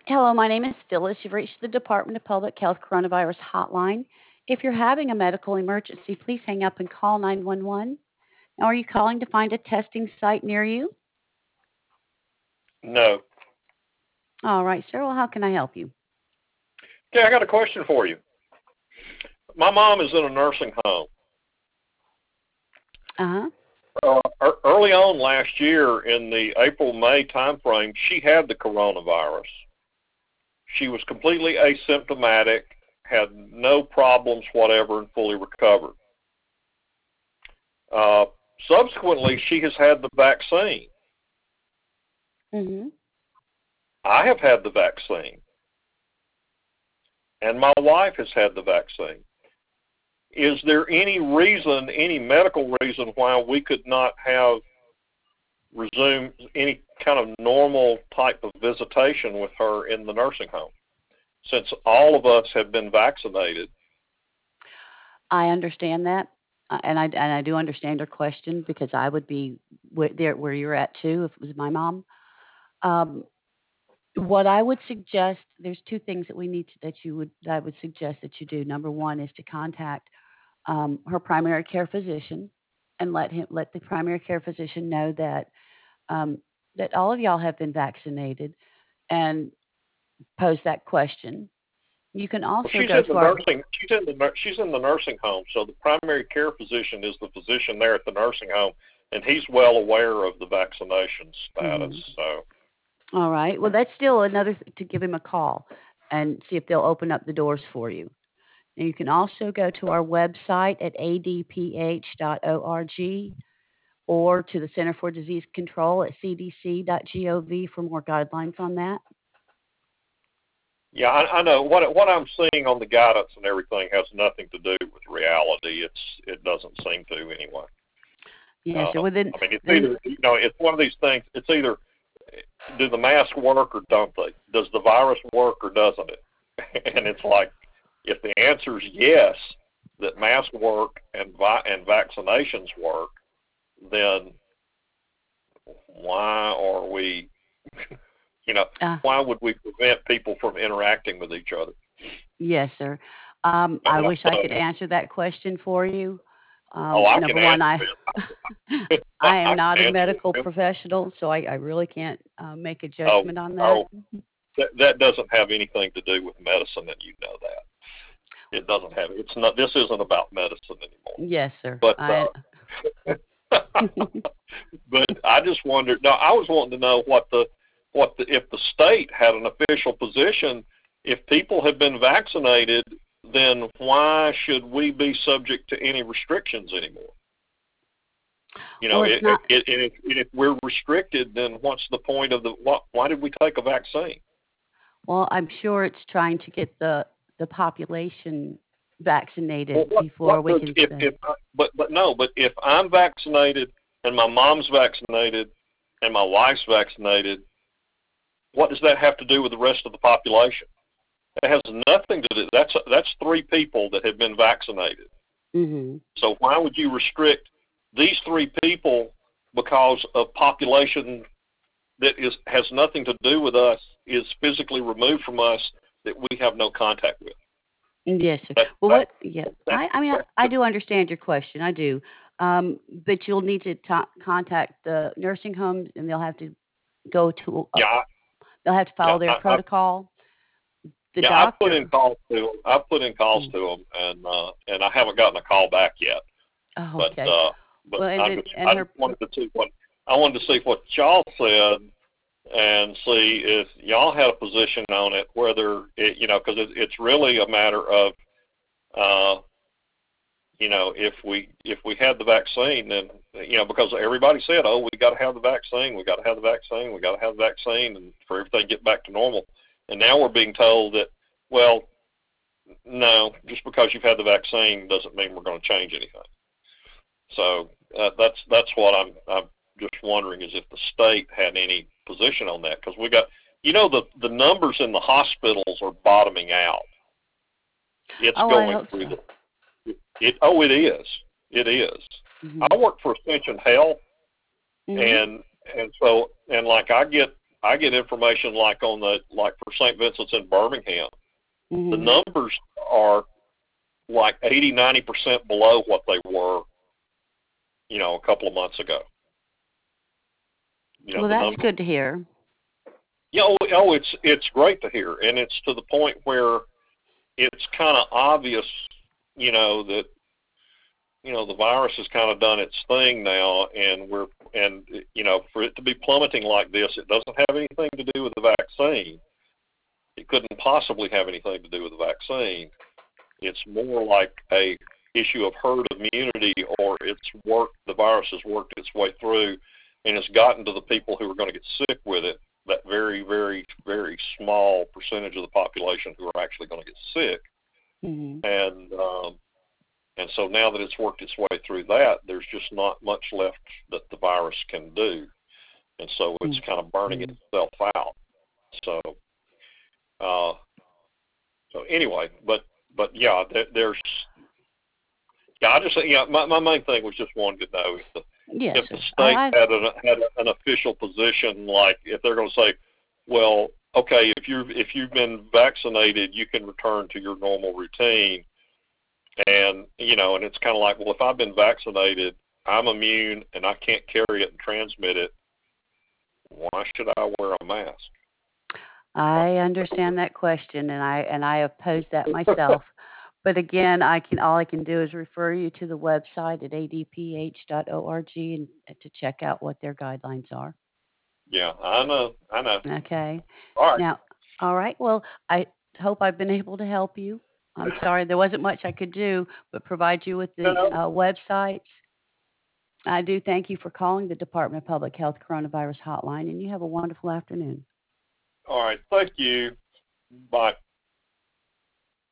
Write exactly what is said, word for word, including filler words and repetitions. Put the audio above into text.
Hello, my name is Phyllis. You've reached the Department of Public Health Coronavirus Hotline. If you're having a medical emergency, please hang up and call nine one one. Now, are you calling to find a testing site near you? No. All right, sir. Well, how can I help you? Okay, I got a question for you. My mom is in a nursing home. Uh-huh. Uh, ear- early on last year, in the April-May timeframe, she had the coronavirus. She was completely asymptomatic, had no problems whatever, and fully recovered. Uh, subsequently, she has had the vaccine. Mm-hmm. I have had the vaccine, and my wife has had the vaccine. Is there any reason, any medical reason, why we could not have resumed any kind of normal type of visitation with her in the nursing home, since all of us have been vaccinated? I understand that, uh, and I and I do understand your question because I would be where, there where you're at too if it was my mom. Um, what I would suggest, there's two things that we need to, that you would that I would suggest that you do. Number one is to contact um, her primary care physician and let him let the primary care physician know that um, that all of y'all have been vaccinated and pose that question. You can Well, also she's go in the to our nursing. She's in the nur- she's in the nursing home. So the primary care physician is the physician there at the nursing home, and he's well aware of the vaccination status. mhm. So All right. Well, that's still another th- to give him a call and see if they'll open up the doors for you. And you can also go to our website at a d p h dot org or to the Center for Disease Control at c d c dot gov for more guidelines on that. yeah, I, I know what what I'm seeing on the guidance and everything has nothing to do with reality. It's it doesn't seem to anyway. Yes, Uh, sir. Well, then, I mean, it's then either you know, it's one of these things. It's either do the masks work or don't they? Does the virus work or doesn't it? And it's like, if the answer is yes, that masks work and vi- and vaccinations work, then why are we, you know, uh, why would we prevent people from interacting with each other? yes, sir. Um, I Uh, wish I so, could answer that question for you. oh, Um, I can number one, I answer it. I am I not a can answer medical it. professional, so I, I really can't uh, make a Oh, judgment on that. oh, that, that doesn't have anything to do with medicine, and you know that. It doesn't have. It's not. This isn't about medicine anymore. Yes, sir. But I uh, but I just wondered. No, I was wanting to know what the what the if the state had an official position. If people have been vaccinated, then why should we be subject to any restrictions anymore? You well, know, it's it, not. it, it, if, if we're restricted, then what's the point of the? Why, why did we take a vaccine? Well, I'm sure it's trying to get the the population Well, vaccinated what before what we does can if say. if I, but but no, but if I'm vaccinated and my mom's vaccinated and my wife's vaccinated, what does that have to do with the rest of the population? It has nothing to do. That's that's three people that have been vaccinated. Hmm. So why would you restrict these three people because of population that is has nothing to do with us, is physically removed from us, that we have no contact with? Yes, sir. That Well, that what? Yeah, that, I, I mean, that I, I do understand your question. I do, um, but you'll need to ta contact the nursing homes, and they'll have to go to. Uh, yeah I, they'll have to yeah follow their I, I protocol. The Yeah, I've put doctor. in calls to them. I've put in calls Mm. to them, and uh, and I haven't gotten a call back yet. Oh, But okay. uh, but Well, and I then just and I her. just wanted to see what I wanted to see what y'all said, and see if y'all had a position on it. Whether it, you know, because it, it's really a matter of uh, you know, if we if we had the vaccine, then you know, because everybody said, oh, we got to have the vaccine, we got to have the vaccine, we got to have the vaccine, and for everything to get back to normal. And now we're being told that, well, no, just because you've had the vaccine doesn't mean we're going to change anything. So uh, that's that's what I'm I'm just wondering, is if the state had any position on that, because we got, you know, the the numbers in the hospitals are bottoming out. It's Oh, I going hope through so. the it. Oh, it is. It is. Hmm. I work for Ascension Health, Hmm. and and so and like I get I get information like on the like for Saint Vincent's in Birmingham. Mm-hmm. The numbers are like eighty, ninety percent below what they were, you know, a couple of months ago. You know, Well, the that's numbers. good to hear. Yeah, oh, oh, it's it's great to hear, and it's to the point where it's kind of obvious, you know, that you know the virus has kind of done its thing now, and we're and you know for it to be plummeting like this, it doesn't have anything to do with the vaccine. It couldn't possibly have anything to do with the vaccine. It's more like a issue of herd immunity, or it's worked. The virus has worked its way through, and it's gotten to the people who are going to get sick with it. That very, very, very small percentage of the population who are actually going to get sick. Mm-hmm. And um, and so now that it's worked its way through that, there's just not much left that the virus can do, and so it's Mm-hmm. kind of burning itself out. So, uh, so anyway, but but yeah, there, there's yeah. I just yeah. My, my main thing was just wanting to know if the Yes, if the sir. state I, I had an had an official position, like if they're going to say, well, okay, if you if you've been vaccinated, you can return to your normal routine. And, you know, and it's kind of like, well, if I've been vaccinated, I'm immune and I can't carry it and transmit it, why should I wear a mask? I understand that question, and I and I have posed that myself. But again, I can all I can do is refer you to the website at a d p h dot org and to check out what their guidelines are. Yeah, I know, I know. Okay. All right. Now, all right. Well, I hope I've been able to help you. I'm sorry there wasn't much I could do, but provide you with the No. uh, websites. I do thank you for calling the Department of Public Health Coronavirus Hotline, and you have a wonderful afternoon. All right. Thank you. Bye.